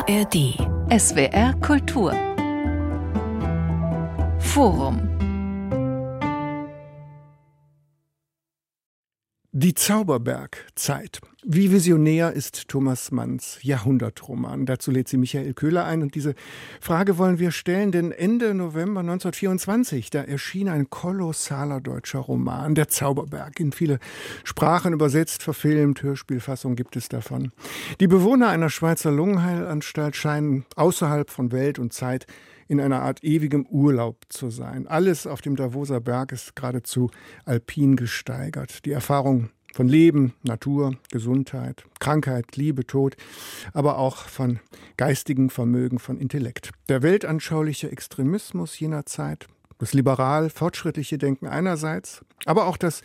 ARD SWR Kultur Forum. Die Zauberberg-Zeit. Wie visionär ist Thomas Manns Jahrhundertroman? Dazu lädt sie Michael Köhler ein. Und diese Frage wollen wir stellen, denn Ende November 1924, da erschien ein kolossaler deutscher Roman, Der Zauberberg, in viele Sprachen übersetzt, verfilmt, Hörspielfassung gibt es davon. Die Bewohner einer Schweizer Lungenheilanstalt scheinen außerhalb von Welt und Zeit in einer Art ewigem Urlaub zu sein. Alles auf dem Davoser Berg ist geradezu alpin gesteigert. Die Erfahrung von Leben, Natur, Gesundheit, Krankheit, Liebe, Tod, aber auch von geistigem Vermögen, von Intellekt. Der weltanschauliche Extremismus jener Zeit, das liberal-fortschrittliche Denken einerseits, aber auch das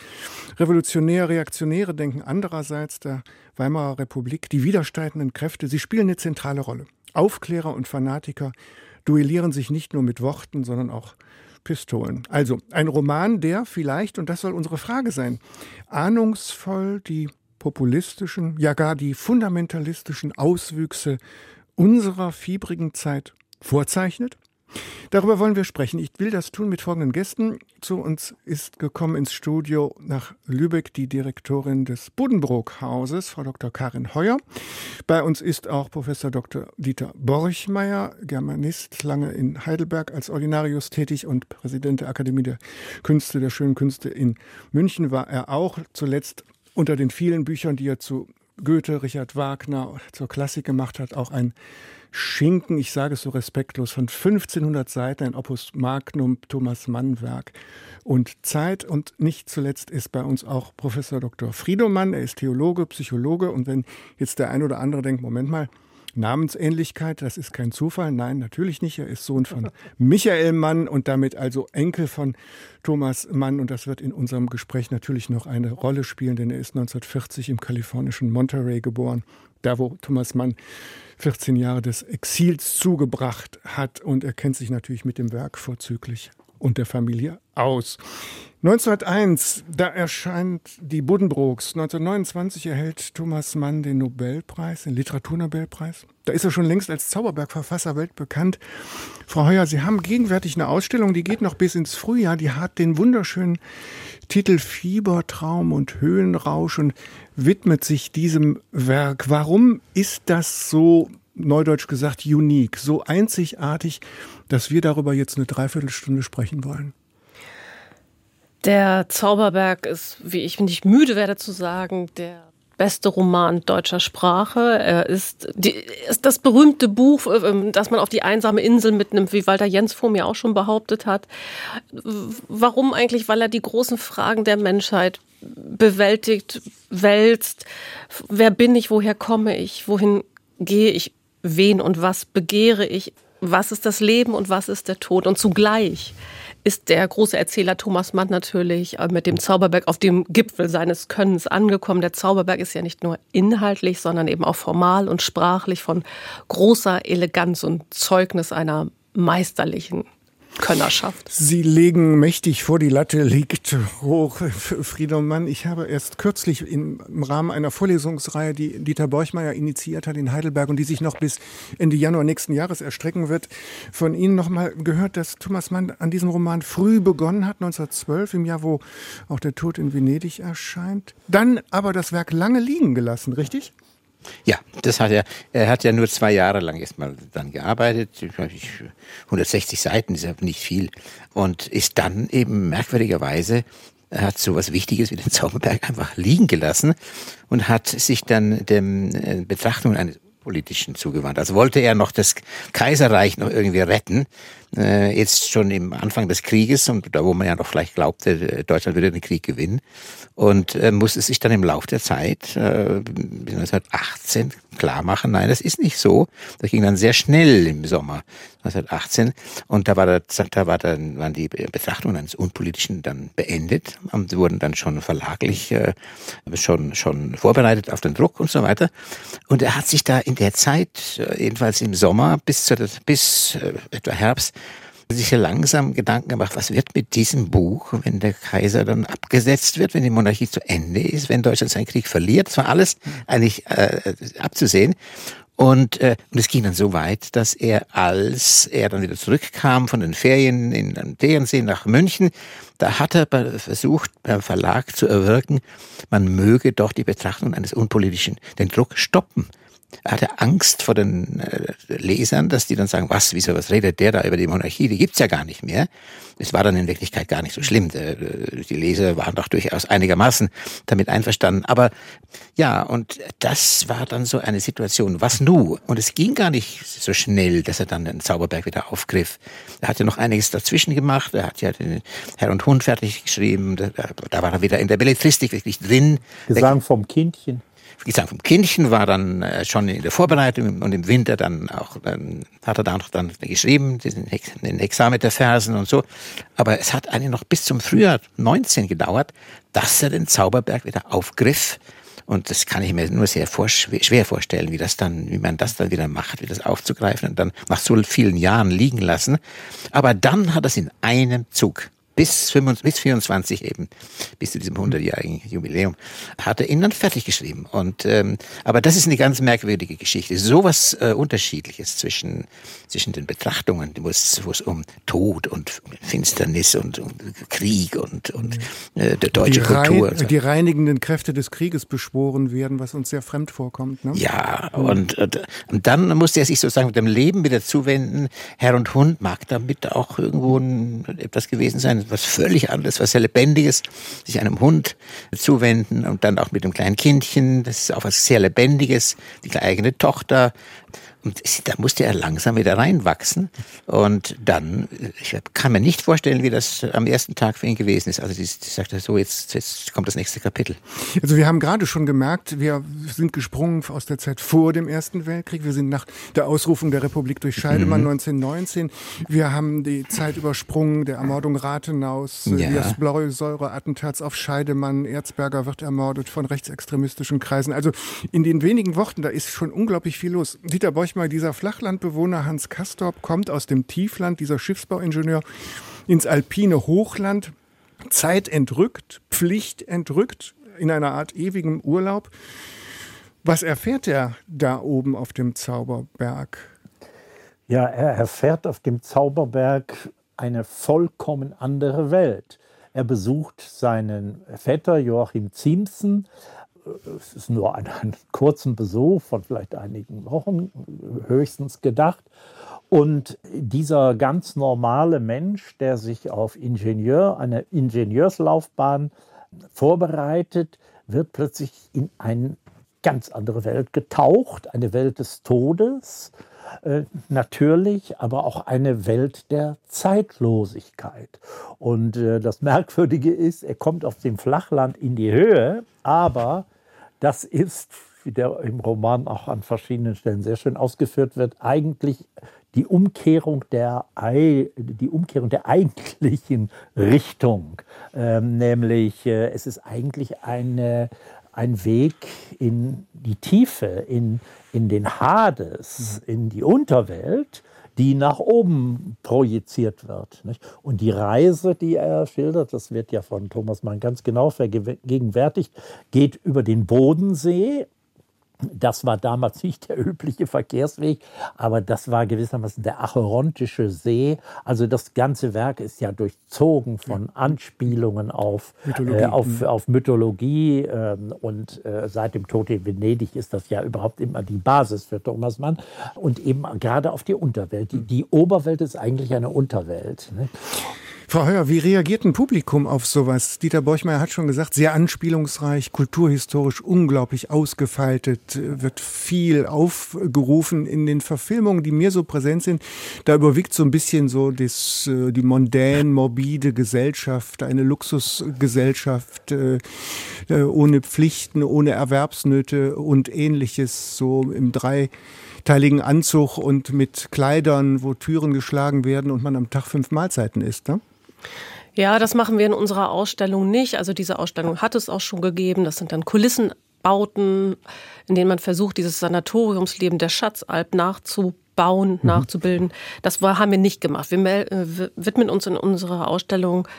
revolutionär-reaktionäre Denken andererseits der Weimarer Republik, die widerstreitenden Kräfte, sie spielen eine zentrale Rolle. Aufklärer und Fanatiker duellieren sich nicht nur mit Worten, sondern auch Pistolen. Also ein Roman, der vielleicht, und das soll unsere Frage sein, ahnungsvoll die populistischen, ja gar die fundamentalistischen Auswüchse unserer fiebrigen Zeit vorzeichnet. Darüber wollen wir sprechen. Ich will das tun mit folgenden Gästen. Zu uns ist gekommen ins Studio nach Lübeck die Direktorin des Buddenbrook-Hauses, Frau Dr. Karin Heuer. Bei uns ist auch Professor Dr. Dieter Borchmeier, Germanist, lange in Heidelberg als Ordinarius tätig und Präsident der Akademie der Künste, der Schönen Künste in München war er auch. Zuletzt unter den vielen Büchern, die er zu Goethe, Richard Wagner zur Klassik gemacht hat, auch ein Schinken, ich sage es so respektlos, von 1500 Seiten, ein Opus Magnum, Thomas Mann-Werk und Zeit. Und nicht zuletzt ist bei uns auch Professor Dr. Friedomann, er ist Theologe, Psychologe. Und wenn jetzt der ein oder andere denkt, Moment mal, Namensähnlichkeit, das ist kein Zufall. Nein, natürlich nicht. Er ist Sohn von Michael Mann und damit also Enkel von Thomas Mann. Und das wird in unserem Gespräch natürlich noch eine Rolle spielen, denn er ist 1940 im kalifornischen Monterey geboren, da wo Thomas Mann 14 Jahre des Exils zugebracht hat. Und er kennt sich natürlich mit dem Werk vorzüglich und der Familie aus. 1901, da erscheint die Buddenbrooks. 1929 erhält Thomas Mann den Nobelpreis, den Literaturnobelpreis. Da ist er schon längst als Zauberberg-Verfasser weltbekannt. Frau Heuer, Sie haben gegenwärtig eine Ausstellung, die geht noch bis ins Frühjahr. Die hat den wunderschönen Titel Fiebertraum und Höhenrausch und widmet sich diesem Werk. Warum ist das so, neudeutsch gesagt, unique, so einzigartig, dass wir darüber jetzt eine Dreiviertelstunde sprechen wollen? Der Zauberberg ist, wie ich nicht müde werde zu sagen, der beste Roman deutscher Sprache. Er ist das berühmte Buch, das man auf die einsame Insel mitnimmt, wie Walter Jens vor mir auch schon behauptet hat. Warum eigentlich? Weil er die großen Fragen der Menschheit bewältigt, wälzt. Wer bin ich? Woher komme ich? Wohin gehe ich? Wen und was begehre ich? Was ist das Leben und was ist der Tod? Und zugleich ist der große Erzähler Thomas Mann natürlich mit dem Zauberberg auf dem Gipfel seines Könnens angekommen. Der Zauberberg ist ja nicht nur inhaltlich, sondern eben auch formal und sprachlich von großer Eleganz und Zeugnis einer meisterlichen Könnerschaft. Sie legen mächtig vor, die Latte liegt hoch, Friedomann. Ich habe erst kürzlich im Rahmen einer Vorlesungsreihe, die Dieter Borchmeier initiiert hat in Heidelberg und die sich noch bis Ende Januar nächsten Jahres erstrecken wird, von Ihnen noch mal gehört, dass Thomas Mann an diesem Roman früh begonnen hat, 1912, im Jahr, wo auch Der Tod in Venedig erscheint. Dann aber das Werk lange liegen gelassen, richtig? Ja, das hat er. Er hat ja nur 2 Jahre lang erstmal dann gearbeitet. 160 Seiten ist ja nicht viel. Und ist dann eben merkwürdigerweise, er hat so was Wichtiges wie den Zauberberg einfach liegen gelassen und hat sich dann den Betrachtungen eines Politischen zugewandt. Also wollte er noch das Kaiserreich noch irgendwie retten, jetzt schon im Anfang des Krieges, und da wo man ja noch vielleicht glaubte, Deutschland würde den Krieg gewinnen, und musste sich dann im Lauf der Zeit, 1918, klar machen, nein, das ist nicht so. Das ging dann sehr schnell im Sommer 1918 und waren die Betrachtungen eines Unpolitischen dann beendet und wurden dann schon verlaglich schon vorbereitet auf den Druck und so weiter. Und er hat sich da in der Zeit, jedenfalls im Sommer bis etwa Herbst, sich ja langsam Gedanken gemacht, was wird mit diesem Buch, wenn der Kaiser dann abgesetzt wird, wenn die Monarchie zu Ende ist, wenn Deutschland seinen Krieg verliert. Das war alles eigentlich abzusehen. Und es ging dann so weit, dass als er dann wieder zurückkam von den Ferien in Tegernsee nach München, da hat er versucht, beim Verlag zu erwirken, man möge doch die Betrachtung eines Unpolitischen, den Druck stoppen. Er hatte Angst vor den Lesern, dass die dann sagen, was redet der da über die Monarchie, die gibt's ja gar nicht mehr. Es war dann in Wirklichkeit gar nicht so schlimm. Die Leser waren doch durchaus einigermaßen damit einverstanden. Aber ja, und das war dann so eine Situation. Was nun? Und es ging gar nicht so schnell, dass er dann den Zauberberg wieder aufgriff. Er hatte noch einiges dazwischen gemacht. Er hat ja den Herr und Hund fertig geschrieben. Da war er wieder in der Belletristik wirklich drin. Gesang vom Kindchen. Gesang vom Kindchen war dann schon in der Vorbereitung und im Winter dann auch, hat er da noch dann geschrieben, den Hexameterversen und so. Aber es hat eigentlich noch bis zum Frühjahr 19 gedauert, dass er den Zauberberg wieder aufgriff. Und das kann ich mir nur sehr schwer vorstellen, wie man das dann wieder macht, wie das aufzugreifen und dann nach so vielen Jahren liegen lassen. Aber dann hat er es in einem Zug bis 24 eben, bis zu diesem 100-jährigen Jubiläum, hat er ihn dann fertig geschrieben. Und aber das ist eine ganz merkwürdige Geschichte. So was Unterschiedliches zwischen den Betrachtungen, wo es um Tod und Finsternis und Krieg und der deutsche Kultur. Und so. Die reinigenden Kräfte des Krieges beschworen werden, was uns sehr fremd vorkommt. Ne? Ja, und dann musste er sich sozusagen mit dem Leben wieder zuwenden. Herr und Hund mag damit auch irgendwo etwas gewesen sein, was völlig anderes, was sehr Lebendiges, sich einem Hund zuwenden und dann auch mit dem kleinen Kindchen, das ist auch was sehr Lebendiges, die eigene Tochter. Und da musste er langsam wieder reinwachsen. Und dann, ich kann mir nicht vorstellen, wie das am ersten Tag für ihn gewesen ist. Also ich sagte so, jetzt kommt das nächste Kapitel. Also wir haben gerade schon gemerkt, wir sind gesprungen aus der Zeit vor dem Ersten Weltkrieg. Wir sind nach der Ausrufung der Republik durch Scheidemann 1919. Wir haben die Zeit übersprungen der Ermordung Rathenaus, des Blausäure-Attentats auf Scheidemann. Erzberger wird ermordet von rechtsextremistischen Kreisen. Also in den wenigen Worten, da ist schon unglaublich viel los. Dieter Borchmeier, dieser Flachlandbewohner Hans Castorp kommt aus dem Tiefland, dieser Schiffsbauingenieur, ins alpine Hochland, zeitentrückt, pflichtentrückt, in einer Art ewigem Urlaub. Was erfährt er da oben auf dem Zauberberg? Ja, er erfährt auf dem Zauberberg eine vollkommen andere Welt. Er besucht seinen Vetter Joachim Ziemßen. Es ist nur einen kurzen Besuch von vielleicht einigen Wochen, höchstens gedacht. Und dieser ganz normale Mensch, der sich auf eine Ingenieurslaufbahn vorbereitet, wird plötzlich in eine ganz andere Welt getaucht, eine Welt des Todes, natürlich, aber auch eine Welt der Zeitlosigkeit. Und das Merkwürdige ist, er kommt auf dem Flachland in die Höhe, aber das ist, wie der im Roman auch an verschiedenen Stellen sehr schön ausgeführt wird, eigentlich die Umkehrung der eigentlichen Richtung. Nämlich, es ist eigentlich ein Weg in die Tiefe, in den Hades, in die Unterwelt, die nach oben projiziert wird. Nicht? Und die Reise, die er schildert, das wird ja von Thomas Mann ganz genau vergegenwärtigt, geht über den Bodensee. Das war damals nicht der übliche Verkehrsweg, aber das war gewissermaßen der Acherontische See. Also das ganze Werk ist ja durchzogen von Anspielungen auf Mythologie. Und seit dem Tod in Venedig ist das ja überhaupt immer die Basis für Thomas Mann. Und eben gerade auf die Unterwelt. Die Oberwelt ist eigentlich eine Unterwelt. Ne? Frau Heuer, wie reagiert ein Publikum auf sowas? Dieter Borchmeier hat schon gesagt, sehr anspielungsreich, kulturhistorisch unglaublich ausgefaltet, wird viel aufgerufen in den Verfilmungen, die mir so präsent sind. Da überwiegt so ein bisschen so die mondän, morbide Gesellschaft, eine Luxusgesellschaft ohne Pflichten, ohne Erwerbsnöte und Ähnliches, so im dreiteiligen Anzug und mit Kleidern, wo Türen geschlagen werden und man am Tag 5 Mahlzeiten isst, ne? Ja, das machen wir in unserer Ausstellung nicht. Also diese Ausstellung hat es auch schon gegeben. Das sind dann Kulissenbauten, in denen man versucht, dieses Sanatoriumsleben der Schatzalp nachzubauen, nachzubilden. Das haben wir nicht gemacht. Wir widmen uns in unserer Ausstellung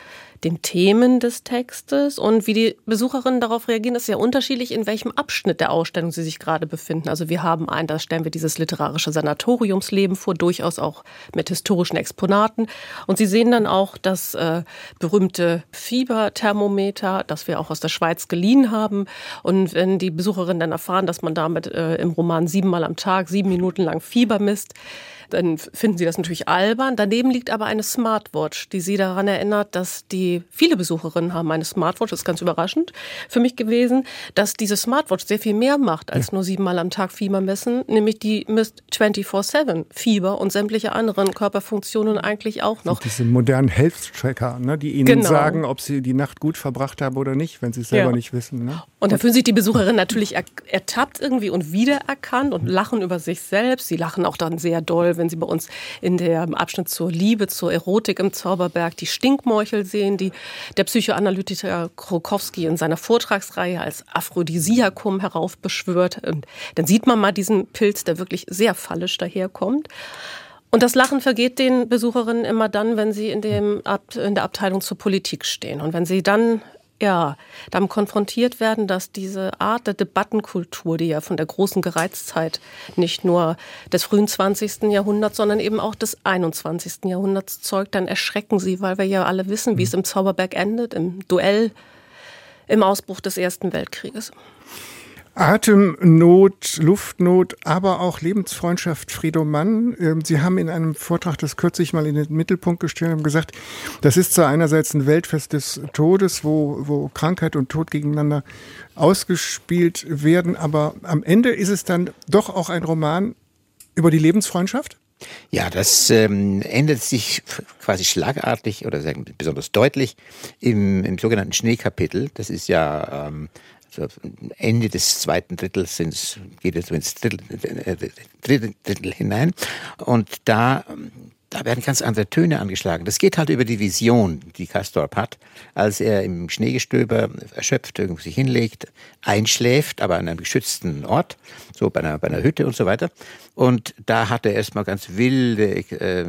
den Themen des Textes. Und wie die Besucherinnen darauf reagieren, ist sehr unterschiedlich, in welchem Abschnitt der Ausstellung sie sich gerade befinden. Also wir haben da stellen wir dieses literarische Sanatoriumsleben vor, durchaus auch mit historischen Exponaten. Und Sie sehen dann auch das berühmte Fieberthermometer, das wir auch aus der Schweiz geliehen haben. Und wenn die Besucherinnen dann erfahren, dass man damit im Roman 7-mal am Tag 7 Minuten lang Fieber misst, dann finden sie das natürlich albern. Daneben liegt aber eine Smartwatch, die sie daran erinnert, dass viele Besucherinnen haben eine Smartwatch, das ist ganz überraschend für mich gewesen, dass diese Smartwatch sehr viel mehr macht als nur 7-mal am Tag Fieber messen, nämlich die misst 24/7 Fieber und sämtliche anderen Körperfunktionen eigentlich auch noch. Diese modernen Health-Tracker, ne, die Ihnen sagen, ob Sie die Nacht gut verbracht haben oder nicht, wenn Sie es selber nicht wissen. Ne? Und da fühlen sich die Besucherinnen natürlich ertappt irgendwie und wiedererkannt und lachen über sich selbst. Sie lachen auch dann sehr doll, wenn Sie bei uns in dem Abschnitt zur Liebe, zur Erotik im Zauberberg die Stinkmorchel sehen, die der Psychoanalytiker Krokowski in seiner Vortragsreihe als Aphrodisiakum heraufbeschwört. Und dann sieht man mal diesen Pilz, der wirklich sehr fallisch daherkommt. Und das Lachen vergeht den Besucherinnen immer dann, wenn sie in der Abteilung zur Politik stehen. Und wenn sie dann damit konfrontiert werden, dass diese Art der Debattenkultur, die ja von der großen Gereiztheit nicht nur des frühen 20. Jahrhunderts, sondern eben auch des 21. Jahrhunderts zeugt, dann erschrecken sie, weil wir ja alle wissen, wie es im Zauberberg endet, im Duell, im Ausbruch des Ersten Weltkrieges. Atemnot, Luftnot, aber auch Lebensfreundschaft Friedomann. Sie haben in einem Vortrag das kürzlich mal in den Mittelpunkt gestellt und gesagt, das ist zwar einerseits ein Weltfest des Todes, wo Krankheit und Tod gegeneinander ausgespielt werden, aber am Ende ist es dann doch auch ein Roman über die Lebensfreundschaft? Ja, das ändert sich quasi schlagartig oder sagen besonders deutlich im sogenannten Schneekapitel. Das ist ja Ende des zweiten Drittels geht es so ins dritte Drittel hinein. Und da werden ganz andere Töne angeschlagen. Das geht halt über die Vision, die Castorp hat, als er im Schneegestöber erschöpft irgendwo sich hinlegt, einschläft, aber an einem geschützten Ort, so bei einer Hütte und so weiter. Und da hat er erstmal ganz wilde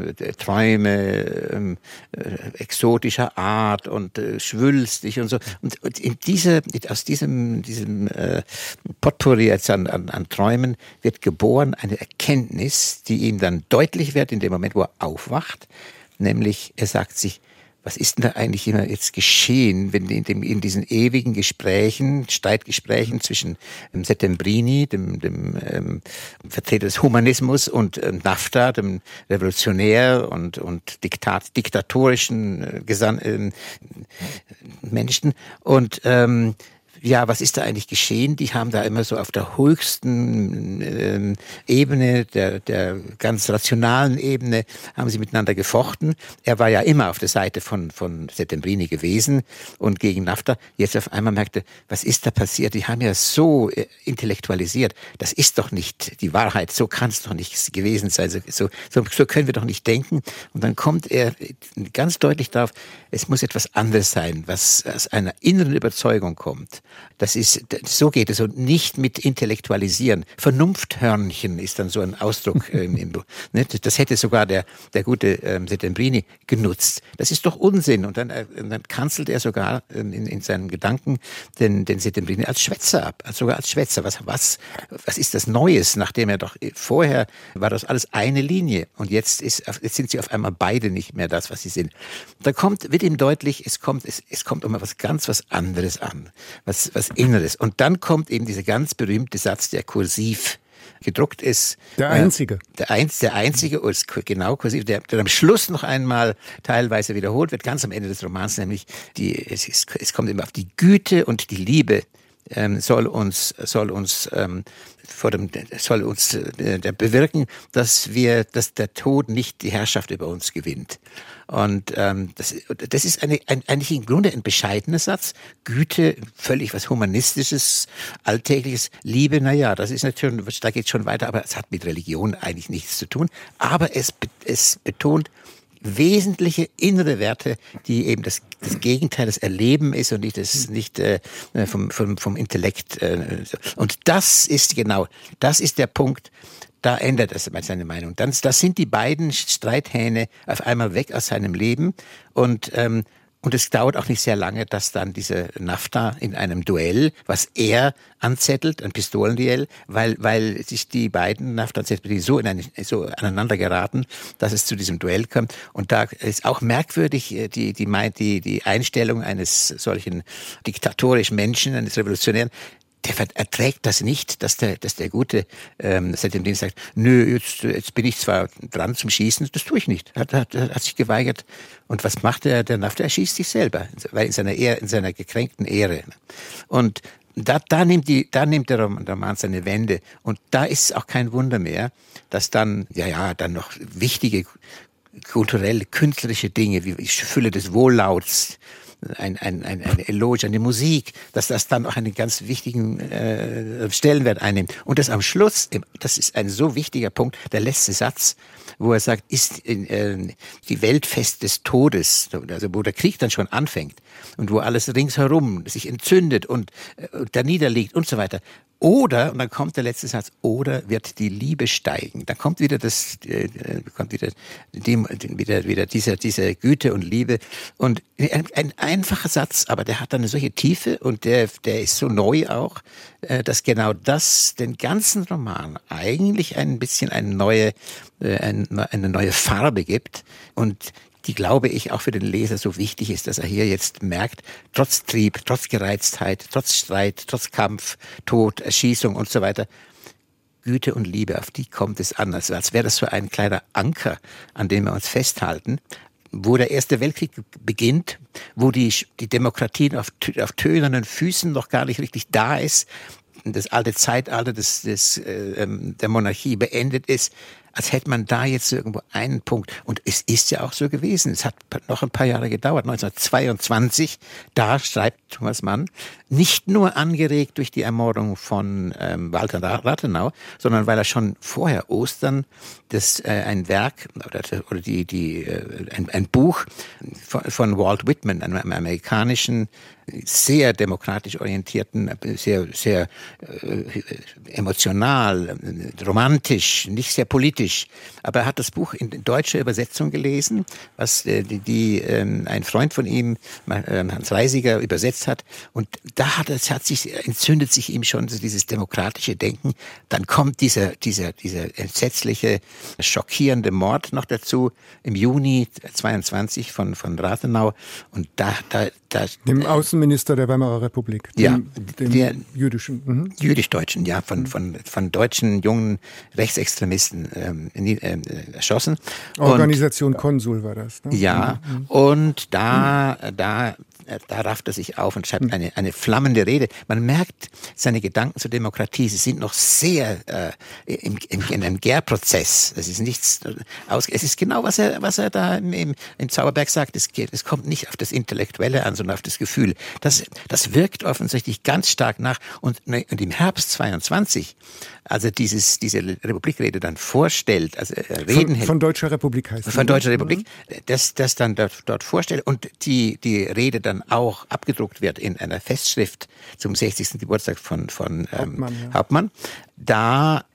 Träume exotischer Art und schwülstig und so. Und aus diesem Potpourri jetzt an Träumen wird geboren eine Erkenntnis, die ihm dann deutlich wird in dem Moment, wo er aufwacht. Nämlich, er sagt sich, was ist denn da eigentlich immer jetzt geschehen, wenn in diesen ewigen Streitgesprächen zwischen Settembrini, dem Vertreter des Humanismus, und Naphta, dem Revolutionär und diktatorischen Menschen. Und was ist da eigentlich geschehen? Die haben da immer so auf der höchsten Ebene, der ganz rationalen Ebene, haben sie miteinander gefochten. Er war ja immer auf der Seite von Settembrini gewesen und gegen Naphta. Jetzt auf einmal merkte, was ist da passiert? Die haben ja so intellektualisiert. Das ist doch nicht die Wahrheit. So kann es doch nicht gewesen sein. So können wir doch nicht denken. Und dann kommt er ganz deutlich darauf, es muss etwas anderes sein, was aus einer inneren Überzeugung kommt. So geht es, und nicht mit Intellektualisieren. Vernunfthörnchen ist dann so ein Ausdruck im Buch. Das hätte sogar der gute Settembrini genutzt. Das ist doch Unsinn. Und dann kanzelt er sogar in seinen Gedanken den Settembrini als Schwätzer ab. Sogar als Schwätzer. Was ist das Neues? Nachdem er doch vorher war das alles eine Linie. Und jetzt sind sie auf einmal beide nicht mehr das, was sie sind. Da wird ihm deutlich, es kommt um was anderes an. Was Inneres. Und dann kommt eben dieser ganz berühmte Satz, der kursiv gedruckt ist. Der einzige. Der einzige, genau kursiv, der am Schluss noch einmal teilweise wiederholt wird, ganz am Ende des Romans, nämlich es kommt eben auf die Güte und die Liebe soll uns bewirken, dass der Tod nicht die Herrschaft über uns gewinnt. Und das ist eigentlich im Grunde ein bescheidener Satz. Güte, völlig was Humanistisches, Alltägliches. Liebe, das ist natürlich, da geht es schon weiter, aber es hat mit Religion eigentlich nichts zu tun. Aber es betont wesentliche innere Werte, die eben das Gegenteil des Erleben ist und nicht vom Intellekt. Und das ist der Punkt, da ändert er seine Meinung. Das sind die beiden Streithähne auf einmal weg aus seinem Leben und Und es dauert auch nicht sehr lange, dass dann diese NAFTA in einem Duell, was er anzettelt, ein Pistolenduell, weil sich die beiden NAFTA und ZPD so aneinander geraten, dass es zu diesem Duell kommt. Und da ist auch merkwürdig die Einstellung eines solchen diktatorischen Menschen, eines Revolutionären. Der erträgt das nicht, dass der Gute seitdem den sagt, nö, jetzt bin ich zwar dran zum Schießen, das tue ich nicht. Hat sich geweigert. Und was macht der NAFTA? Er schießt sich selber, weil in seiner gekränkten Ehre. Und da nimmt der Roman seine Wende. Und da ist es auch kein Wunder mehr, dass dann noch wichtige kulturelle, künstlerische Dinge wie Fülle des Wohllauts, ein Eloge an die Musik, dass das dann auch einen ganz wichtigen Stellenwert einnimmt. Und das am Schluss, das ist ein so wichtiger Punkt, der letzte Satz, wo er sagt, ist die Welt fest des Todes, also wo der Krieg dann schon anfängt und wo alles ringsherum sich entzündet und da niederliegt und so weiter. Oder, und dann kommt der letzte Satz, oder wird die Liebe steigen. Dann kommt wieder diese Güte und Liebe. Und ein einfacher Satz, aber der hat dann eine solche Tiefe und der ist so neu auch, dass genau das den ganzen Roman eigentlich ein bisschen eine neue Farbe gibt. Und die, glaube ich, auch für den Leser so wichtig ist, dass er hier jetzt merkt, trotz Trieb, trotz Gereiztheit, trotz Streit, trotz Kampf, Tod, Erschießung und so weiter, Güte und Liebe, auf die kommt es an. Also als wäre das so ein kleiner Anker, an dem wir uns festhalten, wo der Erste Weltkrieg beginnt, wo die Demokratie auf tönernen Füßen noch gar nicht richtig da ist, das alte Zeitalter der Monarchie beendet ist, als hätte man da jetzt irgendwo einen Punkt. Und es ist ja auch so gewesen. Es hat noch ein paar Jahre gedauert. 1922, da schreibt Thomas Mann, nicht nur angeregt durch die Ermordung von Walter Rathenau, sondern weil er schon vorher Ostern ein Werk oder ein Buch von Walt Whitman, einem amerikanischen, sehr demokratisch orientierten, sehr, sehr emotional, romantisch, nicht sehr politisch. Aber er hat das Buch in deutscher Übersetzung gelesen, was ein Freund von ihm, Hans Reisiger, übersetzt hat. Und da entzündet sich ihm schon so dieses demokratische Denken. Dann kommt dieser entsetzliche, schockierende Mord noch dazu im Juni 22 von Rathenau. Und dem Außenminister der Weimarer Republik, dem jüdischen. Mhm. Jüdisch-Deutschen, ja, von deutschen jungen Rechtsextremisten erschossen. Organisation Konsul war das. Ne? Ja, und da rafft er sich auf und schreibt eine flammende Rede. Man merkt seine Gedanken zur Demokratie, sie sind noch sehr in einem Gärprozess. Es ist nichts es ist genau, was er da im Zauberberg sagt. Es kommt nicht auf das Intellektuelle an, sondern auf das Gefühl. Das wirkt offensichtlich ganz stark nach. Und im Herbst 22, als er diese Republikrede dann vorstellt, also Reden hält. Von Deutscher Republik heißt es. Von Deutscher Republik, das dann dort vorstellt und die Rede dann auch abgedruckt wird in einer Festschrift zum 60. Geburtstag von Hauptmann. Da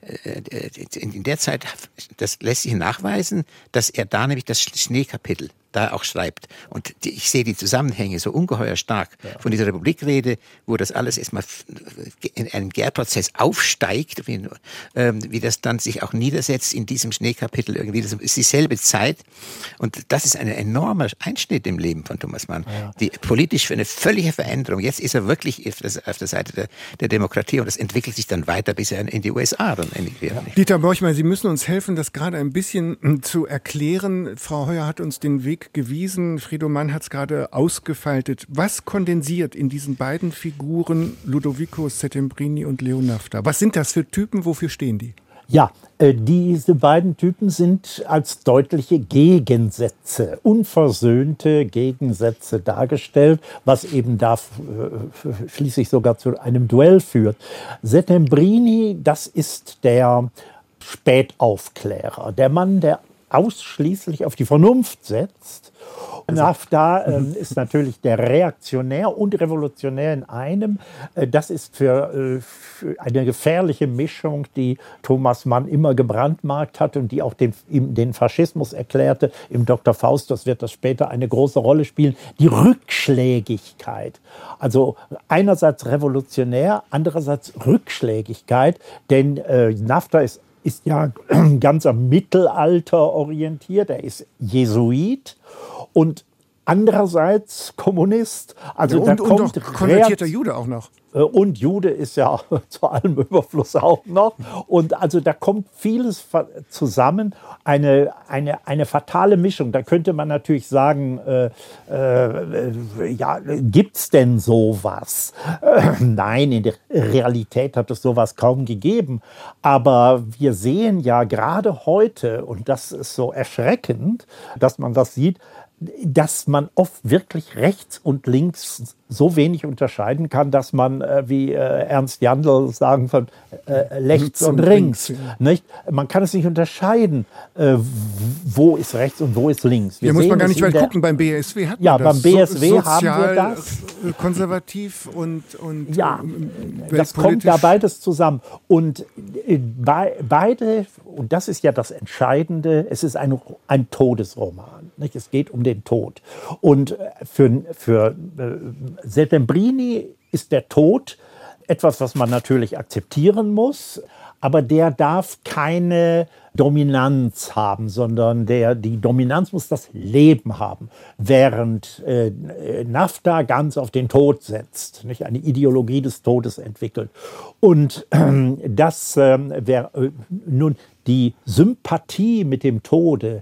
in der Zeit, das lässt sich nachweisen, dass er da nämlich das Schneekapitel da auch schreibt. Und ich sehe die Zusammenhänge so ungeheuer stark von dieser Republikrede, wo das alles erstmal in einem Gärprozess aufsteigt, wie das dann sich auch niedersetzt in diesem Schneekapitel irgendwie. Das ist dieselbe Zeit. Und das ist ein enormer Einschnitt im Leben von Thomas Mann. Ja. Die politisch für eine völlige Veränderung. Jetzt ist er wirklich auf der Seite der Demokratie und das entwickelt sich dann weiter, bis er in die USA dann emigriert. Ja. Dieter Borchmann, Sie müssen uns helfen, das gerade ein bisschen zu erklären. Frau Heuer hat uns den Weg gewiesen. Friedo Mann hat es gerade ausgefaltet. Was kondensiert in diesen beiden Figuren Ludovico Settembrini und Leo NAFTA? Was sind das für Typen? Wofür stehen die? Ja, diese beiden Typen sind als deutliche Gegensätze, unversöhnte Gegensätze dargestellt, was eben da schließlich sogar zu einem Duell führt. Settembrini, das ist der Spätaufklärer, der Mann, der ausschließlich auf die Vernunft setzt. NAFTA ist natürlich der Reaktionär und Revolutionär in einem. Das ist für eine gefährliche Mischung, die Thomas Mann immer gebrandmarkt hat und die auch den Faschismus erklärte. Im Dr. Faustus wird das später eine große Rolle spielen. Die Rückschlägigkeit. Also einerseits revolutionär, andererseits Rückschlägigkeit. Denn NAFTA ist ja ganz am Mittelalter orientiert. Er ist Jesuit. Und andererseits Kommunist. Also ja, und konvertierter Jude auch noch. Und Jude ist ja zu allem Überfluss auch noch. Und also da kommt vieles zusammen. Eine fatale Mischung. Da könnte man natürlich sagen, ja, gibt's denn sowas? Nein, in der Realität hat es sowas kaum gegeben. Aber wir sehen ja gerade heute, und das ist so erschreckend, dass man das sieht, dass man oft wirklich rechts und links so wenig unterscheiden kann, dass man, wie Ernst Jandl sagen, von rechts und links. Nicht? Man kann es nicht unterscheiden, wo ist rechts und wo ist links. Hier muss man gar nicht weit gucken. Beim BSW hat man das. Beim BSW haben wir das. Konservativ und ja, das kommt da beides zusammen. Und beide, und das ist ja das Entscheidende, es ist ein Todesroman. Nicht? Es geht um den Tod. Und für Settembrini ist der Tod etwas, was man natürlich akzeptieren muss, aber der darf keine Dominanz haben, sondern die Dominanz muss das Leben haben, während NAFTA ganz auf den Tod setzt, nicht? Eine Ideologie des Todes entwickelt. Und das wäre nun die Sympathie mit dem Tode,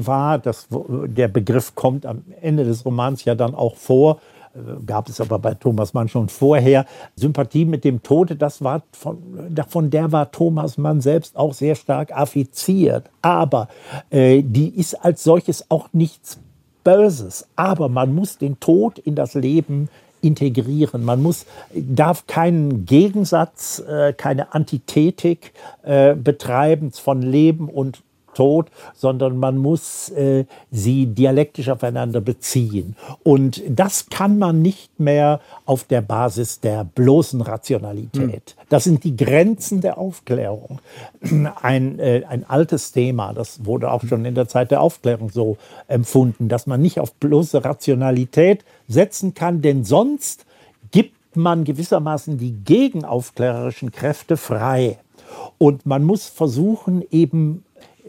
der Begriff kommt am Ende des Romans ja dann auch vor, gab es aber bei Thomas Mann schon vorher. Sympathie mit dem Tode, von der war Thomas Mann selbst auch sehr stark affiziert. Aber die ist als solches auch nichts Böses. Aber man muss den Tod in das Leben integrieren. Man darf keinen Gegensatz, keine Antithetik betreiben von Leben und Tod, sondern man muss sie dialektisch aufeinander beziehen. Und das kann man nicht mehr auf der Basis der bloßen Rationalität. Das sind die Grenzen der Aufklärung. Ein altes Thema, das wurde auch schon in der Zeit der Aufklärung so empfunden, dass man nicht auf bloße Rationalität setzen kann, denn sonst gibt man gewissermaßen die gegenaufklärerischen Kräfte frei. Und man muss versuchen, eben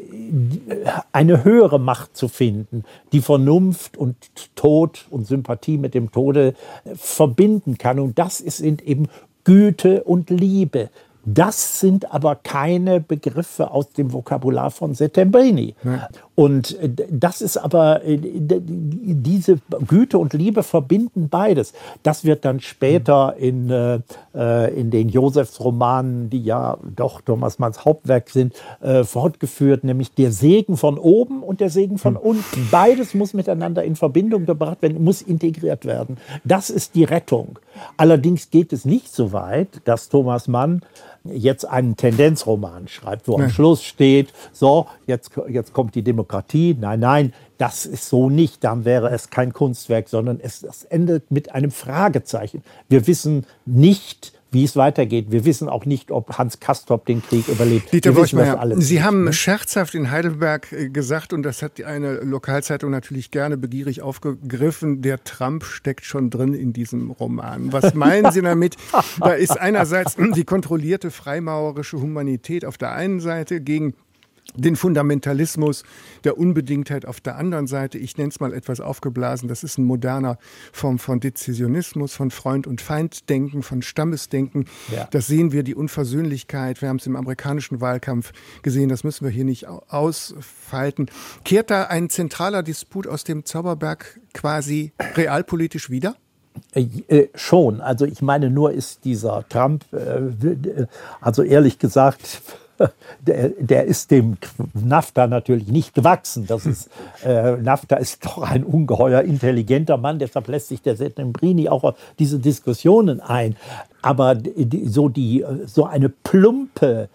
eine höhere Macht zu finden, die Vernunft und Tod und Sympathie mit dem Tode verbinden kann. Und das sind eben Güte und Liebe. Das sind aber keine Begriffe aus dem Vokabular von Settembrini. Ja. Und das ist aber, diese Güte und Liebe verbinden beides. Das wird dann später in den Josefsromanen, die ja doch Thomas Manns Hauptwerk sind, fortgeführt, nämlich der Segen von oben und der Segen von unten. Beides muss miteinander in Verbindung gebracht werden, muss integriert werden. Das ist die Rettung. Allerdings geht es nicht so weit, dass Thomas Mann jetzt einen Tendenzroman schreibt, wo am Schluss steht, so, jetzt kommt die Demokratie. Nein, das ist so nicht. Dann wäre es kein Kunstwerk, sondern es endet mit einem Fragezeichen. Wir wissen nicht, wie es weitergeht. Wir wissen auch nicht, ob Hans Castorp den Krieg überlebt. Dieter Borchmeier, Sie haben scherzhaft in Heidelberg gesagt, und das hat eine Lokalzeitung natürlich gerne begierig aufgegriffen, der Trump steckt schon drin in diesem Roman. Was meinen Sie damit? Da ist einerseits die kontrollierte freimaurerische Humanität auf der einen Seite gegen den Fundamentalismus der Unbedingtheit auf der anderen Seite. Ich nenne es mal etwas aufgeblasen. Das ist eine moderne Form von Dezisionismus, von Freund- und Feinddenken, von Stammesdenken. Ja. Das sehen wir, die Unversöhnlichkeit. Wir haben es im amerikanischen Wahlkampf gesehen. Das müssen wir hier nicht ausfalten. Kehrt da ein zentraler Disput aus dem Zauberberg quasi realpolitisch wieder? Schon. Also ich meine, nur ist dieser Trump, also ehrlich gesagt, der ist dem NAFTA natürlich nicht gewachsen. NAFTA ist doch ein ungeheuer intelligenter Mann, deshalb lässt sich der Settembrini auch auf diese Diskussionen ein. Aber so eine plumpe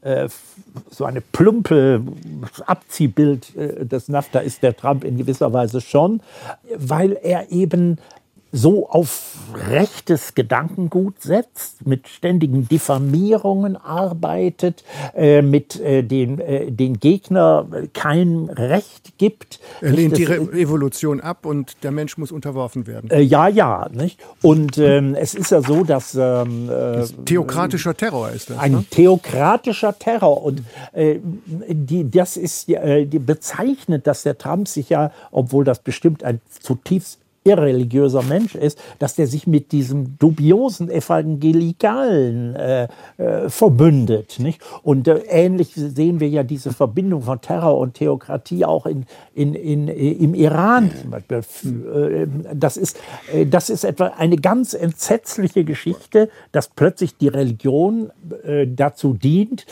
so eine plumpe Abziehbild des NAFTA ist der Trump in gewisser Weise schon, weil er eben so auf rechtes Gedankengut setzt, mit ständigen Diffamierungen arbeitet, mit den Gegner kein Recht gibt. Er lehnt die Evolution ab und der Mensch muss unterworfen werden. Ja, nicht? Und es ist ja so, dass theokratischer Terror ist das. Ein theokratischer Terror. Und das ist bezeichnet, dass der Trump sich ja, obwohl das bestimmt ein zutiefst irreligiöser Mensch ist, dass der sich mit diesem dubiosen Evangelikalen verbündet. Nicht? Und ähnlich sehen wir ja diese Verbindung von Terror und Theokratie auch im Iran zum Beispiel. Das ist etwa eine ganz entsetzliche Geschichte, dass plötzlich die Religion dazu dient,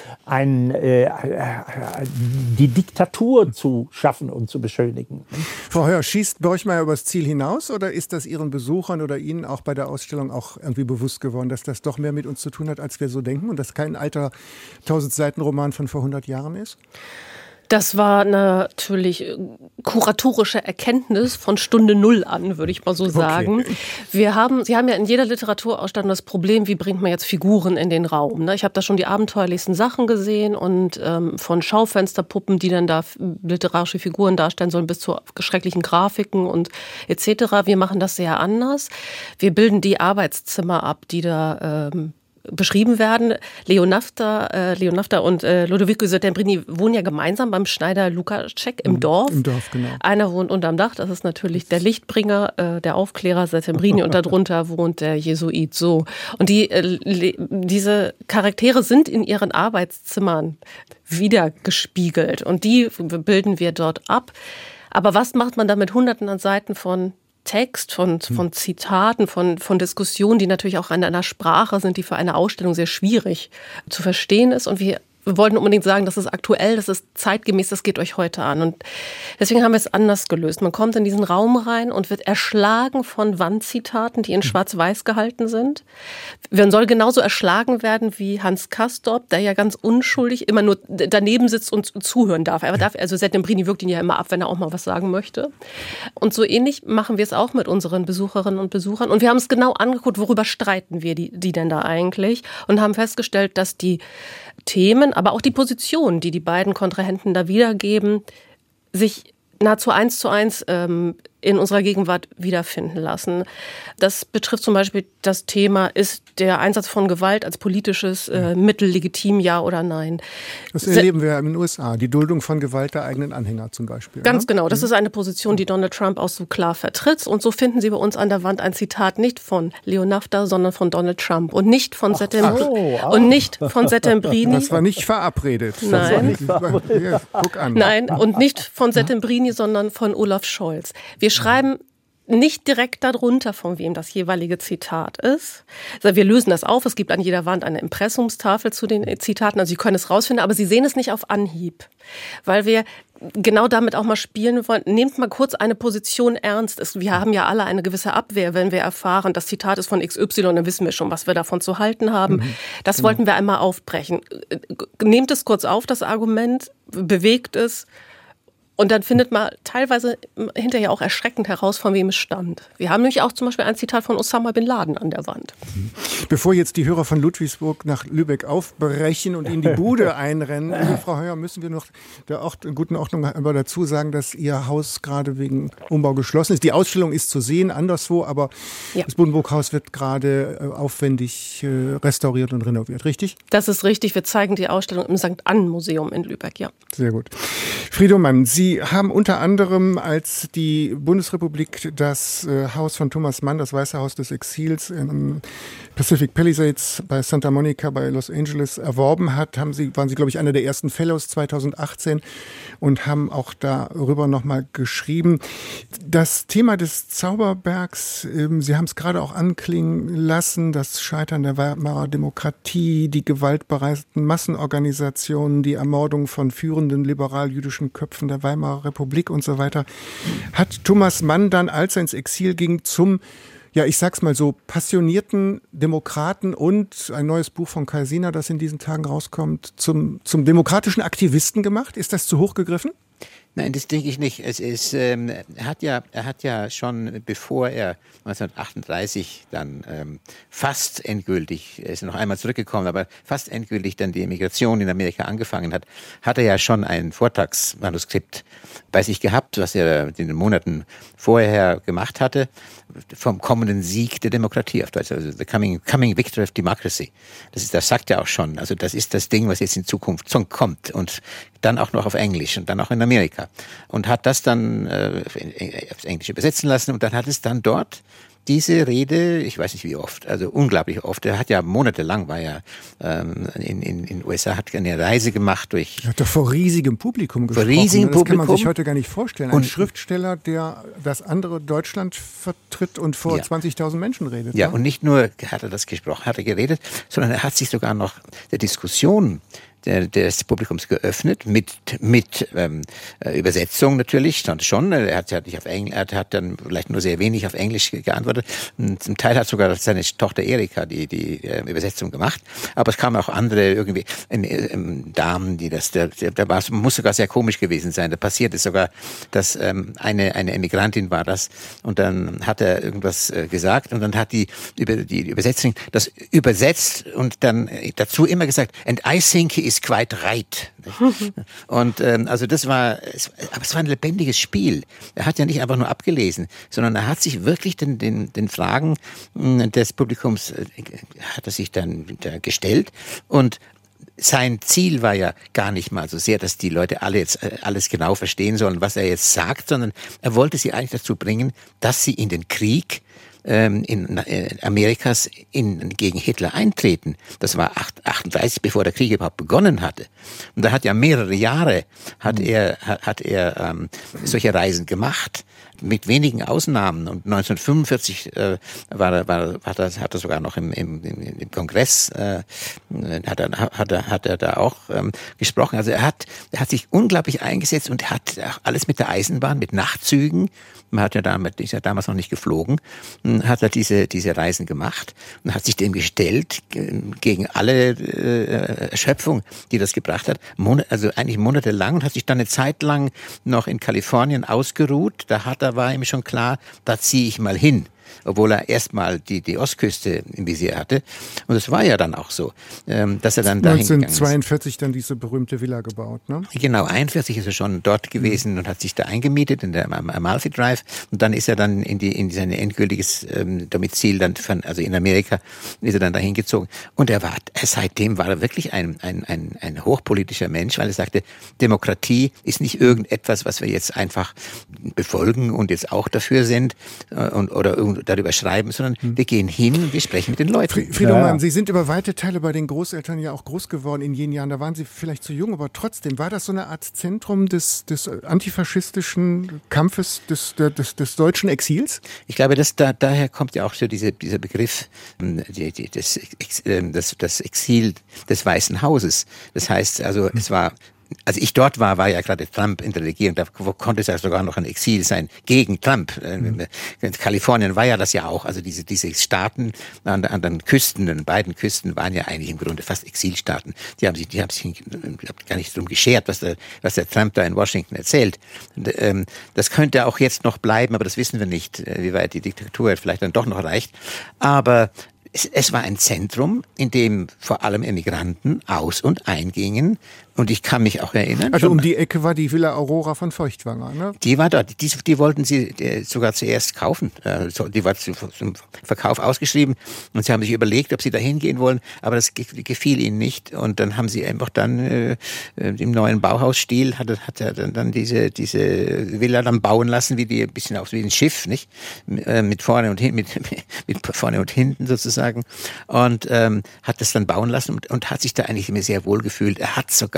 die Diktatur zu schaffen und zu beschönigen. Frau Höhr, schießt Borchmeier übers Ziel hinaus? Oder ist das Ihren Besuchern oder Ihnen auch bei der Ausstellung auch irgendwie bewusst geworden, dass das doch mehr mit uns zu tun hat, als wir so denken und das kein alter 1000-Seiten-Roman von vor 100 Jahren ist? Das war natürlich kuratorische Erkenntnis von Stunde Null an, würde ich mal so sagen. Okay. Sie haben ja in jeder Literaturausstellung das Problem, wie bringt man jetzt Figuren in den Raum. Ich habe da schon die abenteuerlichsten Sachen gesehen und von Schaufensterpuppen, die dann da literarische Figuren darstellen sollen, bis zu schrecklichen Grafiken und etc. Wir machen das sehr anders. Wir bilden die Arbeitszimmer ab, die da beschrieben werden. Leonafta und Lodovico Settembrini wohnen ja gemeinsam beim Schneider Lukaschek im Dorf. Im Dorf, genau. Einer wohnt unterm Dach, das ist natürlich der Lichtbringer, der Aufklärer Settembrini und darunter wohnt der Jesuit. So. Und diese Charaktere sind in ihren Arbeitszimmern wiedergespiegelt und die bilden wir dort ab. Aber was macht man da mit Hunderten an Seiten von Text, von Zitaten, von Diskussionen, die natürlich auch in einer Sprache sind, die für eine Ausstellung sehr schwierig zu verstehen ist. Und wir wollten unbedingt sagen, das ist aktuell, das ist zeitgemäß, das geht euch heute an. Und deswegen haben wir es anders gelöst. Man kommt in diesen Raum rein und wird erschlagen von Wandzitaten, die in Schwarz-Weiß gehalten sind. Man soll genauso erschlagen werden wie Hans Castorp, der ja ganz unschuldig immer nur daneben sitzt und zuhören darf. Also Settembrini wirkt ihn ja immer ab, wenn er auch mal was sagen möchte. Und so ähnlich machen wir es auch mit unseren Besucherinnen und Besuchern. Und wir haben es genau angeguckt, worüber streiten wir die denn da eigentlich? Und haben festgestellt, dass die Themen, aber auch die Positionen, die beiden Kontrahenten da wiedergeben, sich nahezu 1:1 in unserer Gegenwart wiederfinden lassen. Das betrifft zum Beispiel das Thema, ist der Einsatz von Gewalt als politisches Mittel legitim, ja oder nein? Das erleben wir in den USA, die Duldung von Gewalt der eigenen Anhänger zum Beispiel. Ganz genau, das ist eine Position, die Donald Trump auch so klar vertritt. Und so finden Sie bei uns an der Wand ein Zitat nicht von Leonafta, sondern von Donald Trump und nicht von Settembrini. Das war nicht verabredet. Nein. Guck an. Nein, und nicht von Settembrini, sondern von Olaf Scholz. Wir schreiben nicht direkt darunter, von wem das jeweilige Zitat ist. Also wir lösen das auf. Es gibt an jeder Wand eine Impressumstafel zu den Zitaten. Also Sie können es rausfinden, aber Sie sehen es nicht auf Anhieb. Weil wir genau damit auch mal spielen wollen. Nehmt mal kurz eine Position ernst. Wir haben ja alle eine gewisse Abwehr, wenn wir erfahren, das Zitat ist von XY, dann wissen wir schon, was wir davon zu halten haben. Das wollten wir einmal aufbrechen. Nehmt es kurz auf, das Argument, bewegt es. Und dann findet man teilweise hinterher auch erschreckend heraus, von wem es stammt. Wir haben nämlich auch zum Beispiel ein Zitat von Osama Bin Laden an der Wand. Bevor jetzt die Hörer von Ludwigsburg nach Lübeck aufbrechen und in die Bude einrennen, Frau Höhr, müssen wir noch der in guten Ordnung aber dazu sagen, dass Ihr Haus gerade wegen Umbau geschlossen ist. Die Ausstellung ist zu sehen, anderswo, aber das Buddenbrook-Haus wird gerade aufwendig restauriert und renoviert, richtig? Das ist richtig. Wir zeigen die Ausstellung im St. Ann-Museum in Lübeck, ja. Sehr gut. Friedomann, Sie haben unter anderem, als die Bundesrepublik das Haus von Thomas Mann, das Weiße Haus des Exils in Pacific Palisades bei Santa Monica bei Los Angeles erworben hat, waren Sie, glaube ich, einer der ersten Fellows 2018 und haben auch darüber nochmal geschrieben. Das Thema des Zauberbergs, Sie haben es gerade auch anklingen lassen, das Scheitern der Weimarer Demokratie, die gewaltbereiten Massenorganisationen, die Ermordung von führenden liberal-jüdischen Köpfen der Weimarer Republik und so weiter, hat Thomas Mann dann, als er ins Exil ging, zum ja, ich sag's mal so, passionierten Demokraten und ein neues Buch von Kai Sina, das in diesen Tagen rauskommt, zum demokratischen Aktivisten gemacht? Ist das zu hoch gegriffen? Nein, das denke ich nicht. Es ist, er hat ja schon, bevor er 1938 dann fast endgültig, er ist noch einmal zurückgekommen, aber fast endgültig dann die Emigration in Amerika angefangen hat, hat er ja schon ein Vortragsmanuskript bei sich gehabt, was er in den Monaten vorher gemacht hatte, vom kommenden Sieg der Demokratie auf Deutsch, also the coming victory of democracy. Das sagt er auch schon. Also das ist das Ding, was jetzt in Zukunft kommt und dann auch noch auf Englisch und dann auch in Amerika. Und hat das dann aufs Englische übersetzen lassen und dann hat es dann dort diese Rede, ich weiß nicht wie oft, also unglaublich oft. Er hat ja monatelang, war ja in den USA, hat eine Reise gemacht durch. Er hat doch vor riesigem Publikum gesprochen. Vor riesigem das Publikum. kann man sich heute gar nicht vorstellen. Ein Schriftsteller, der das andere Deutschland vertritt und vor 20.000 Menschen redet. Ja, und nicht nur hat er das gesprochen, hat er geredet, sondern er hat sich sogar noch der Diskussion des Publikums geöffnet, mit Übersetzung natürlich, schon. Er hat ja nicht auf Englisch, er hat dann vielleicht nur sehr wenig auf Englisch geantwortet. Und zum Teil hat sogar seine Tochter Erika die Übersetzung gemacht. Aber es kamen auch andere irgendwie Damen, die muss sogar sehr komisch gewesen sein. Da passiert es sogar, dass eine Emigrantin war das und dann hat er irgendwas gesagt und dann hat die Übersetzerin das übersetzt und dann dazu immer gesagt, and I think he is quite right. Und also es war ein lebendiges Spiel. Er hat ja nicht einfach nur abgelesen, sondern er hat sich wirklich den Fragen des Publikums hat er sich dann gestellt und sein Ziel war ja gar nicht mal so sehr, dass die Leute alle jetzt alles genau verstehen sollen, was er jetzt sagt, sondern er wollte sie eigentlich dazu bringen, dass sie in den Krieg in Amerikas gegen Hitler eintreten. Das war 38, bevor der Krieg überhaupt begonnen hatte. Und da hat ja mehrere Jahre hat er solche Reisen gemacht, mit wenigen Ausnahmen. Und 1945 hat er sogar noch im Kongress hat er da auch gesprochen. Also er hat sich unglaublich eingesetzt und hat alles mit der Eisenbahn, mit Nachtzügen. Man ist ja damals noch nicht geflogen, hat er diese Reisen gemacht und hat sich dem gestellt gegen alle Erschöpfung, die das gebracht hat. Also eigentlich monatelang und hat sich dann eine Zeit lang noch in Kalifornien ausgeruht. War ihm schon klar, da ziehe ich mal hin. Obwohl er erstmal die Ostküste im Visier hatte. Und es war ja dann auch so, dass er dann dahin gegangen ist. 1942 dann diese berühmte Villa gebaut, ne? Genau, 1941 ist er schon dort gewesen und hat sich da eingemietet in der Amalfi Drive. Und dann ist er dann in sein endgültiges Domizil dann also in Amerika, ist er dann dahin gezogen. Und seitdem war er wirklich ein hochpolitischer Mensch, weil er sagte, Demokratie ist nicht irgendetwas, was wir jetzt einfach befolgen und jetzt auch dafür sind oder darüber schreiben, sondern wir gehen hin und wir sprechen mit den Leuten. Friedemann, Sie sind über weite Teile bei den Großeltern ja auch groß geworden in jenen Jahren. Da waren Sie vielleicht zu jung, aber trotzdem, war das so eine Art Zentrum des antifaschistischen Kampfes des deutschen Exils? Ich glaube, daher kommt ja auch so dieser Begriff das Exil des Weißen Hauses. Das heißt, also es war als ich dort war ja gerade Trump in der Regierung, da konnte es ja sogar noch ein Exil sein gegen Trump. In Kalifornien war ja das ja auch, also diese Staaten an den Küsten, an beiden Küsten waren ja eigentlich im Grunde fast Exilstaaten. Die haben sich gar nicht drum geschert, was der Trump da in Washington erzählt. Und, das könnte auch jetzt noch bleiben, aber das wissen wir nicht, wie weit die Diktatur vielleicht dann doch noch reicht. Aber es war ein Zentrum, in dem vor allem Emigranten aus- und eingingen. Und ich kann mich auch erinnern. Also um die Ecke war die Villa Aurora von Feuchtwanger, ne? Die war dort. Die wollten sie sogar zuerst kaufen. Die war zum Verkauf ausgeschrieben. Und sie haben sich überlegt, ob sie da hingehen wollen. Aber das gefiel ihnen nicht. Und dann haben sie einfach dann im neuen Bauhausstil hat er dann diese Villa dann bauen lassen, ein bisschen aus wie ein Schiff, nicht? Mit vorne und hinten, mit vorne und hinten sozusagen. Und hat das dann bauen lassen und hat sich da eigentlich immer sehr wohl gefühlt. Er hat sogar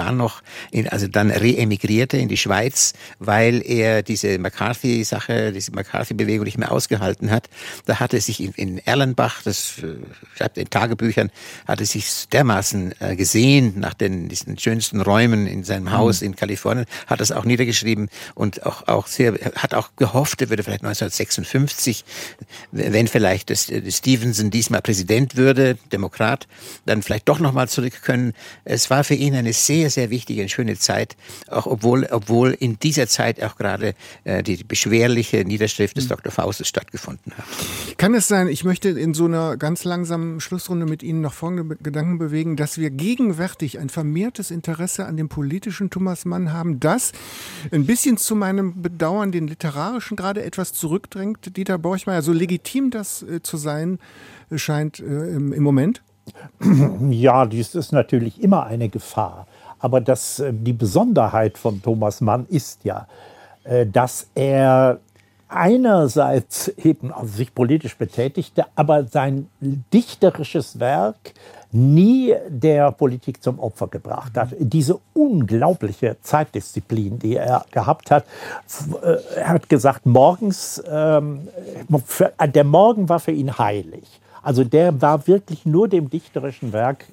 sogar noch dann reemigrierte in die Schweiz, weil er diese McCarthy-Sache, diese McCarthy-Bewegung nicht mehr ausgehalten hat. Da hat er sich in Erlenbach, das schreibt er in Tagebüchern, hat er sich dermaßen gesehen nach diesen schönsten Räumen in seinem Haus in Kalifornien, hat das auch niedergeschrieben und hat auch gehofft, er würde vielleicht 1956, wenn vielleicht Stevenson diesmal Präsident würde, Demokrat, dann vielleicht doch nochmal zurück können. Es war für ihn eine sehr, sehr wichtige und schöne Zeit, auch obwohl in dieser Zeit auch gerade die beschwerliche Niederschrift des Dr. Faustus stattgefunden hat. Kann es sein, ich möchte in so einer ganz langsamen Schlussrunde mit Ihnen noch folgende Gedanken bewegen, dass wir gegenwärtig ein vermehrtes Interesse an dem politischen Thomas Mann haben, das ein bisschen zu meinem Bedauern den literarischen gerade etwas zurückdrängt, Dieter Borchmeier, so legitim das zu sein scheint im Moment? Ja, dies ist natürlich immer eine Gefahr. Aber die Besonderheit von Thomas Mann ist ja, dass er einerseits eben sich politisch betätigte, aber sein dichterisches Werk nie der Politik zum Opfer gebracht hat. Diese unglaubliche Zeitdisziplin, die er gehabt hat. Er hat gesagt, der Morgen war für ihn heilig. Also der war wirklich nur dem dichterischen Werk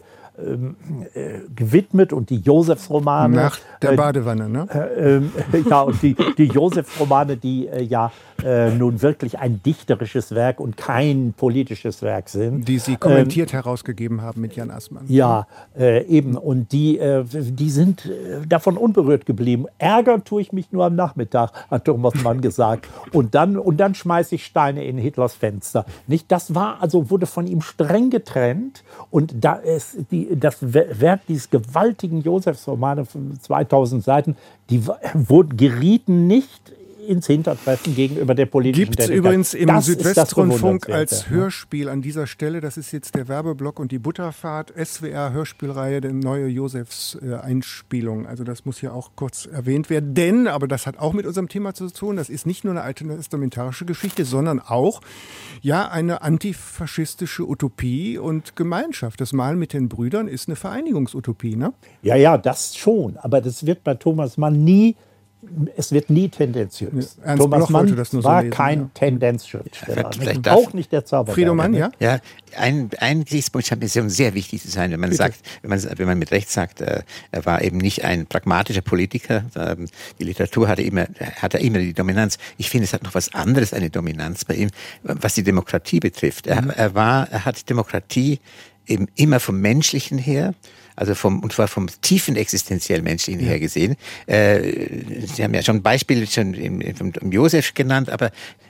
gewidmet und die Josefsromane. Nach der Badewanne, ne? Ja, und die Josefsromane, die nun wirklich ein dichterisches Werk und kein politisches Werk sind. Die Sie kommentiert herausgegeben haben mit Jan Assmann. Ja, eben. Und die sind davon unberührt geblieben. Ärgern tue ich mich nur am Nachmittag, hat Thomas Mann gesagt. Und dann schmeiße ich Steine in Hitlers Fenster. Nicht? Das wurde von ihm streng getrennt. Und das Werk dieses gewaltigen Josefsromane von 2000 Seiten, gerieten nicht ins Hintertreffen gegenüber der politischen Gibt es übrigens im Südwestrundfunk als Hörspiel an dieser Stelle, das ist jetzt der Werbeblock und die Butterfahrt, SWR-Hörspielreihe, der neue Josefs-Einspielung. Also das muss hier auch kurz erwähnt werden, denn, aber das hat auch mit unserem Thema zu tun, das ist nicht nur eine alte testamentarische Geschichte, sondern auch eine antifaschistische Utopie und Gemeinschaft. Das Malen mit den Brüdern ist eine Vereinigungsutopie, ne? Ja, das schon, aber das wird bei Thomas Mann es wird nie tendenziös. Ernst Thomas Bloch Mann das nur war so lesen, kein Tendenzschriftsteller. Ja, auch nicht der Zauberberger. Friedemann, ja? Ja, ein Gesichtspunkt scheint mir sehr wichtig zu sein, wenn man mit Recht sagt, er war eben nicht ein pragmatischer Politiker. Die Literatur hatte immer die Dominanz. Ich finde, es hat noch was anderes, eine Dominanz bei ihm, was die Demokratie betrifft. Er hat Demokratie eben immer vom Menschlichen her, also und zwar vom tiefen existenziell Menschlichen her gesehen. Sie haben ja schon Beispiele vom Josef genannt, aber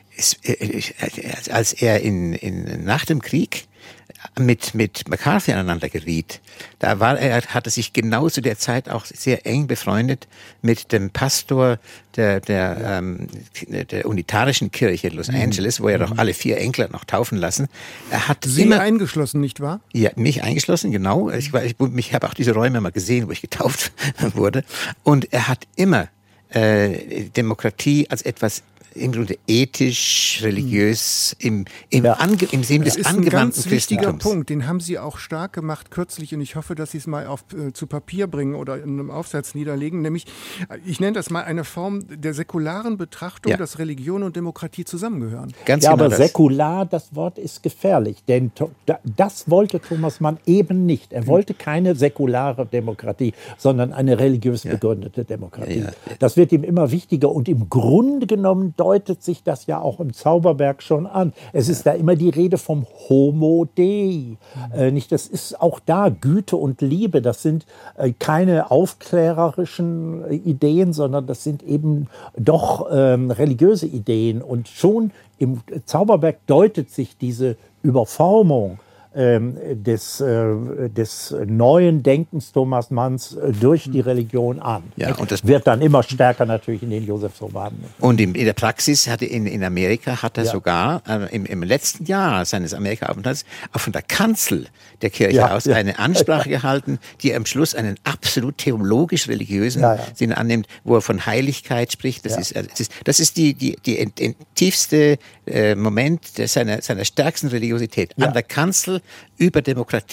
als er nach dem Krieg mit McCarthy aneinander geriet, hat er sich genau zu der Zeit auch sehr eng befreundet mit dem Pastor der unitarischen Kirche in Los Angeles, wo er doch alle 4 Enkel noch taufen lassen. Er hat Sie eingeschlossen, nicht wahr? Ja, mich eingeschlossen, genau. Ich habe auch diese Räume mal gesehen, wo ich getauft wurde. Und er hat immer Demokratie als etwas im Grunde ethisch, religiös, im Sinn des angewandten Christentums. Das ist ein ganz wichtiger Punkt, den haben Sie auch stark gemacht kürzlich und ich hoffe, dass Sie es mal zu Papier bringen oder in einem Aufsatz niederlegen, nämlich, ich nenne das mal eine Form der säkularen Betrachtung, dass Religion und Demokratie zusammengehören. Ganz genau, aber säkular, das Wort ist gefährlich, denn das wollte Thomas Mann eben nicht. Er wollte keine säkulare Demokratie, sondern eine religiös begründete Demokratie. Das wird ihm immer wichtiger und im Grunde genommen deutet sich das ja auch im Zauberberg schon an. Es ist da immer die Rede vom Homo Dei. Das ist auch da Güte und Liebe. Das sind keine aufklärerischen Ideen, sondern das sind eben doch religiöse Ideen. Und schon im Zauberberg deutet sich diese Überformung des neuen Denkens Thomas Manns durch die Religion an. Ja, und das wird dann immer stärker natürlich in den Josefsromanen. Und in der Praxis in Amerika hat er sogar im letzten Jahr seines Amerika-Aufenthalts auch von der Kanzel der Kirche aus eine Ansprache gehalten, die am Schluss einen absolut theologisch-religiösen Sinn annimmt, wo er von Heiligkeit spricht. Das ist die tiefste Moment seiner stärksten Religiosität. An der Kanzel über Demokratie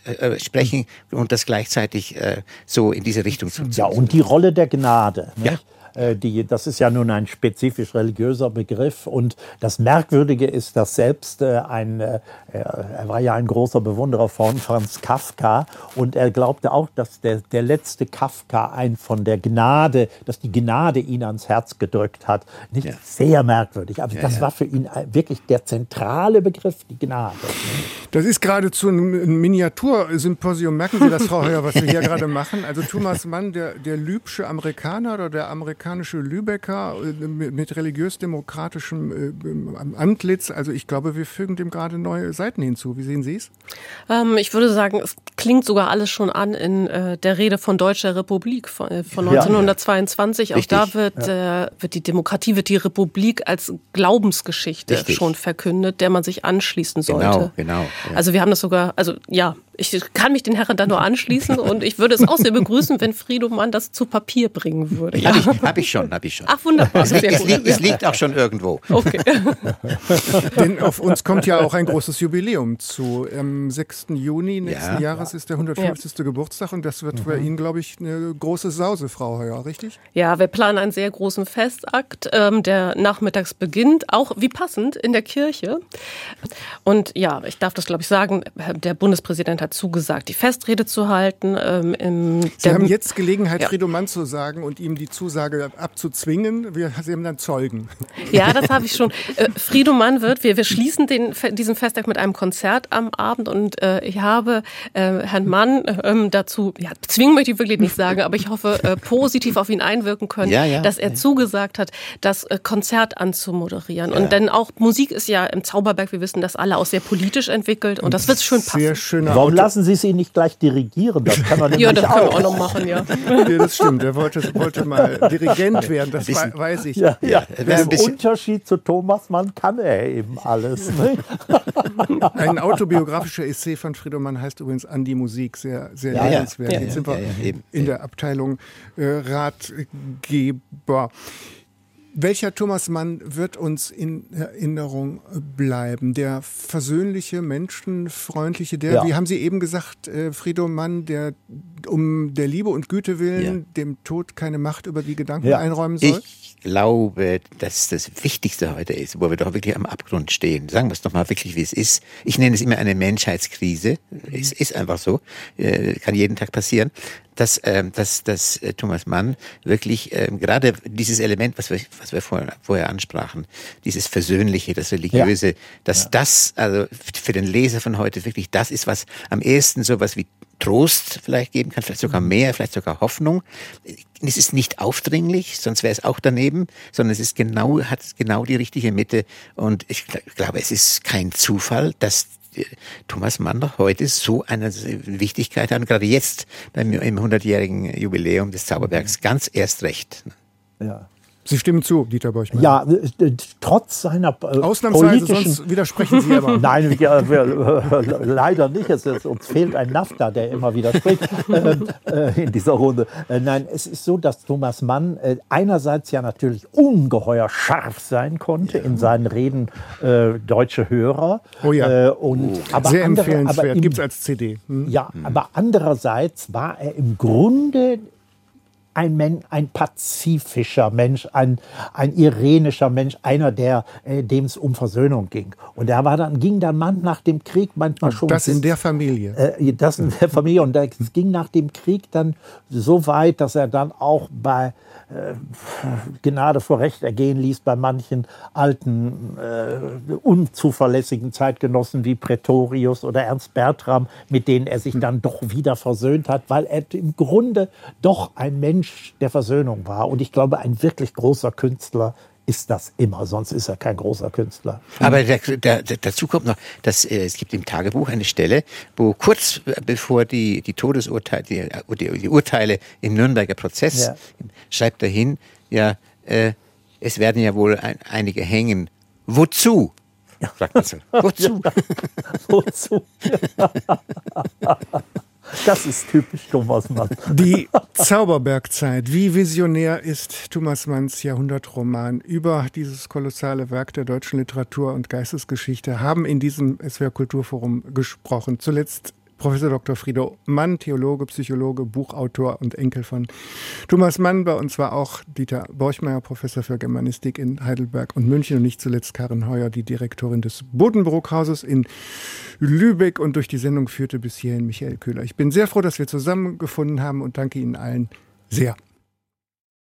sprechen und das gleichzeitig so in diese Richtung zu ziehen. Ja, und die Rolle der Gnade. Ja. Nicht? Das ist ja nun ein spezifisch religiöser Begriff. Und das Merkwürdige ist, dass selbst er war ja ein großer Bewunderer von Franz Kafka, und er glaubte auch, dass der letzte Kafka dass die Gnade ihn ans Herz gedrückt hat. Nicht sehr merkwürdig. Aber das war für ihn wirklich der zentrale Begriff, die Gnade. Das ist geradezu ein Miniatursymposium. Merken Sie das, Frau Heuer, was wir hier gerade machen? Also Thomas Mann, der Lübsche Amerikaner oder der amerikanische Lübecker mit religiös-demokratischem Antlitz. Also ich glaube, wir fügen dem gerade neue Seiten hinzu. Wie sehen Sie es? Ich würde sagen, es klingt sogar alles schon an in der Rede von Deutscher Republik von 1922. Ja. Auch da wird die Demokratie, wird die Republik als Glaubensgeschichte schon verkündet, der man sich anschließen sollte. Genau. Ja. Also wir haben das sogar, ich kann mich den Herren da nur anschließen und ich würde es auch sehr begrüßen, wenn Friedemann das zu Papier bringen würde. Ja. Hab ich schon. Ach, wunderbar. Es liegt auch schon irgendwo. Okay. Denn auf uns kommt ja auch ein großes Jubiläum zu. Am 6. Juni nächsten Jahres ist der 150. Geburtstag und das wird bei Ihnen, glaube ich, eine große Sause, Frau Heuer, richtig? Ja, wir planen einen sehr großen Festakt, der nachmittags beginnt, auch wie passend in der Kirche. Und ja, ich darf das, glaube ich, sagen, der Bundespräsident hat zugesagt, die Festrede zu halten. Sie haben jetzt Gelegenheit, Friedemann zu sagen und ihm die Zusage abzuzwingen. Sie haben dann Zeugen. Ja, das habe ich schon. Friedemann wir schließen diesen Festtag mit einem Konzert am Abend und ich habe Herrn Mann dazu, zwingen möchte ich wirklich nicht sagen, aber ich hoffe, positiv auf ihn einwirken können, dass er zugesagt hat, das Konzert anzumoderieren. Ja. Und denn auch Musik ist ja im Zauberberg, wir wissen das alle, auch sehr politisch entwickelt und das wird schön passen. Sehr schöner Warum lassen Sie es ihn nicht gleich dirigieren? Das kann man nämlich das können wir auch noch machen, ja. Ja, das stimmt. Er wollte mal Dirigent werden, das weiß ich. Ja. Im Unterschied zu Thomas Mann kann er eben alles. Ne? Ein autobiografischer Essay von Friedemann heißt übrigens An die Musik, sehr lesenswert. Jetzt sind wir in der Abteilung Ratgeber. Welcher Thomas Mann wird uns in Erinnerung bleiben? Der versöhnliche, menschenfreundliche, wie haben Sie eben gesagt, Friedemann, der um der Liebe und Güte willen dem Tod keine Macht über die Gedanken einräumen soll? Ich glaube, dass das Wichtigste heute ist, wo wir doch wirklich am Abgrund stehen. Sagen wir es doch mal wirklich, wie es ist. Ich nenne es immer eine Menschheitskrise. Es ist einfach so. Kann jeden Tag passieren. Dass Thomas Mann wirklich gerade dieses Element, was wir vorher ansprachen, dieses Versöhnliche, das Religiöse, dass das also für den Leser von heute wirklich das ist, was am ehesten sowas wie Trost vielleicht geben kann, vielleicht sogar mehr, vielleicht sogar Hoffnung. Es ist nicht aufdringlich, sonst wäre es auch daneben, sondern hat genau die richtige Mitte. Und ich glaube, es ist kein Zufall, dass Thomas Mann noch heute so eine Wichtigkeit hat, und gerade jetzt im 100-jährigen Jubiläum des Zauberbergs ganz erst recht. Ja. Sie stimmen zu, Dieter Borchmann. Ja, trotz seiner Ausnahmsweise, sonst widersprechen Sie aber. Nein, leider nicht. Uns fehlt ein NAFTA, der immer widerspricht in dieser Runde. Nein, es ist so, dass Thomas Mann einerseits ja natürlich ungeheuer scharf sein konnte in seinen Reden deutsche Hörer. Oh ja, aber sehr empfehlenswert, gibt es als CD. Ja, aber andererseits war er im Grunde ein pazifischer Mensch, ein irenischer Mensch, einer, dem es um Versöhnung ging. Und ging dann Mann nach dem Krieg manchmal schon. Das in der Familie. Das in der Familie. Und es ging nach dem Krieg dann so weit, dass er dann auch bei Gnade vor Recht ergehen ließ bei manchen alten, unzuverlässigen Zeitgenossen wie Pretorius oder Ernst Bertram, mit denen er sich dann doch wieder versöhnt hat, weil er im Grunde doch ein Mensch der Versöhnung war. Und ich glaube, ein wirklich großer Künstler ist das immer, sonst ist er kein großer Künstler. Aber dazu kommt noch, dass es gibt im Tagebuch eine Stelle, wo kurz bevor die Todesurteile, die Urteile im Nürnberger Prozess, schreibt er hin, es werden ja wohl einige hängen. Wozu? Sagt er so. Wozu? Wozu? Das ist typisch Thomas Mann. Die Zauberbergzeit. Wie visionär ist Thomas Manns Jahrhundertroman über dieses kolossale Werk der deutschen Literatur und Geistesgeschichte, haben in diesem SWR Kulturforum gesprochen. Zuletzt Professor Dr. Frido Mann, Theologe, Psychologe, Buchautor und Enkel von Thomas Mann. Bei uns war auch Dieter Borchmeier, Professor für Germanistik in Heidelberg und München und nicht zuletzt Karin Heuer, die Direktorin des Buddenbrook-Hauses in Lübeck, und durch die Sendung führte bis hierhin Michael Köhler. Ich bin sehr froh, dass wir zusammengefunden haben und danke Ihnen allen sehr.